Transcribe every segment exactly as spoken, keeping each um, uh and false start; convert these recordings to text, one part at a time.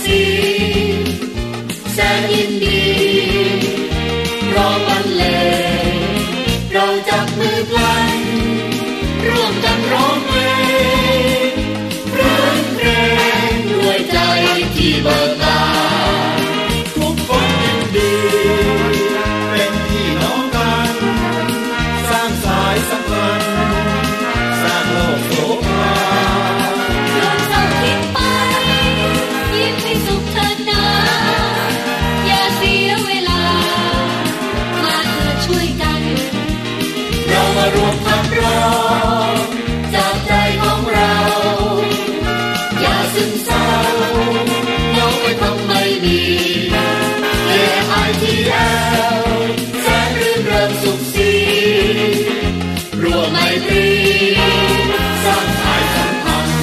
ศรีแสนยินดีร้องบรรเลงเราจับมือพลันร่วมกันร้องเพลงรื่นเริงด้วยใจที่เบิกบานทุกคนยินดีเป็นพี่น้องกันสร้างสายสัมพันธ์สร้างโลกโสภาโยนเศร้าทิ้งไปยิ้มให้สุขเถิดนะอย่าเสียเวลามาเถิดช่วยกันเรามารวมขับร้องจากใจของเราอย่าซึมเศร้าเราไม่ทำไม่ดี เอ ไอ ที แอล แสนรื่นเริงสุขสีรวมไมตรีสร้างสายสัมพันธ์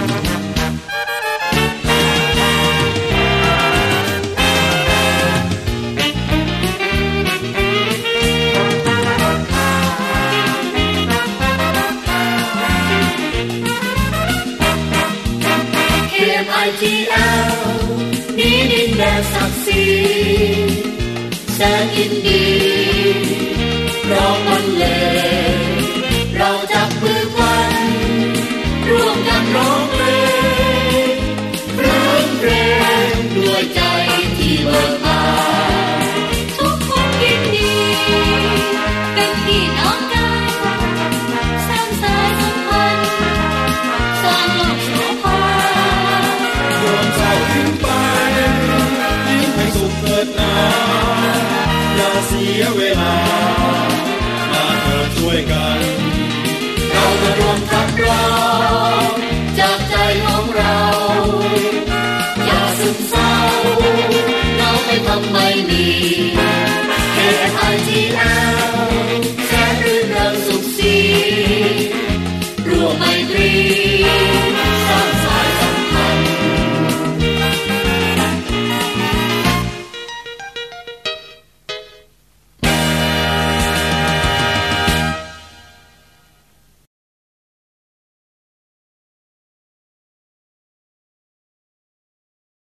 เอ ไอ ที แอล นี้ดินแดนศักดิ์ศรีแสนยินดีร้องบรรเลงเราจับมือพลันร่วมกันร้องเพลงรื่นเริงด้วยใจที่เบิกบานทุกคนยินดีเป็นพี่น้องกันสร้างสายสัมพันธ์สร้างโลกโสภาโยนเศร้าทิ้งไปยิ้มให้สุขเกิดนาอย่าเสียเวลา